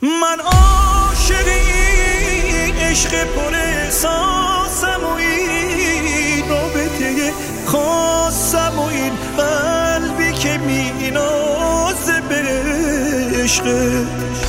من عاشق این عشق پر احساسم و این رابطه خاصم و این قلبی که می نازه به عشق.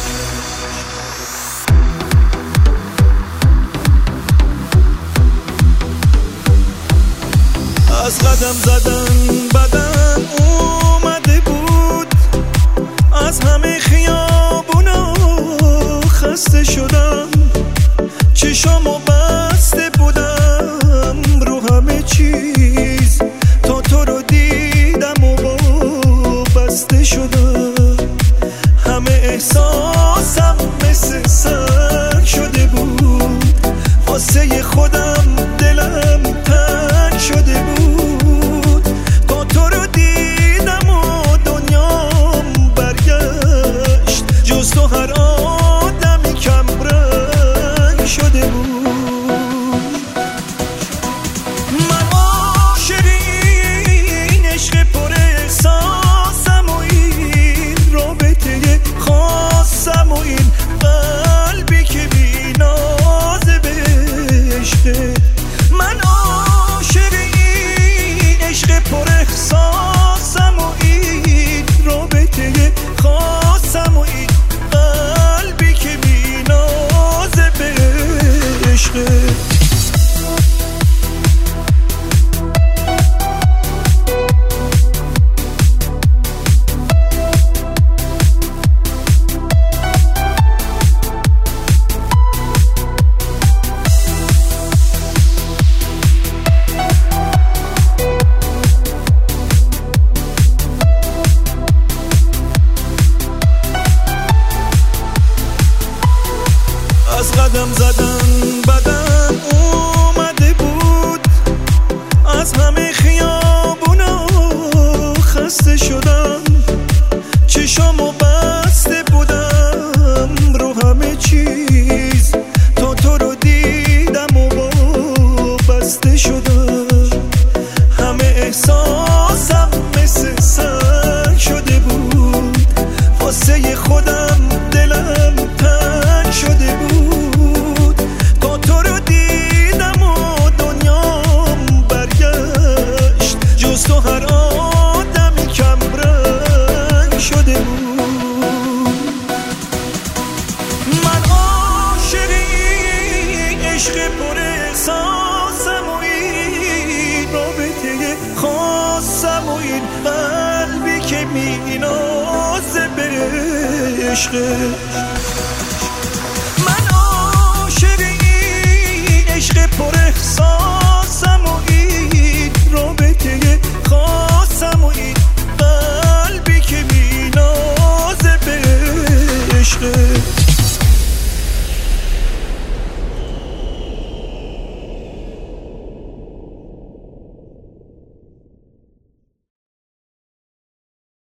از قدم زدن بدن اومده بود، از همه خیابونا خسته شدم، چشامو بسته بودم رو همه چیز تا تو رو دیدم و بسته شدم. همه احساسم مثل سنگ شده بود، واسه خودم دلم تنگ شده بود. تا تو رو دیدم و دنیام برگشت، جز تو هر آدمی کم رنگ شده بود. من عاشق این عشق پر احساسم و این رابطه خاصم و این قلبی که بی‌نازه به عشق. من عاشق این عشق پر احساسم و این رابطه خاصم و این قلبی که بی‌نازه به عشق. از قدم زدن بدن اومده بود، از همه خیابونا خسته شدم، چشامو بسته بودم رو همه چیز تا تو رو دیدم و بسته شدم. همه احساسم مثل سنگ شده بود، واسه خودم دلم تنگ شده بود. تا تو رو دیدم و دنیام برگشت، جز تو هر آدمی کم رنگ شده بود. من عاشق این عشق پر احساسم و این رابطه خاصم و این قلبی که می نازه به عشق. من عاشق این عشق پر احساسم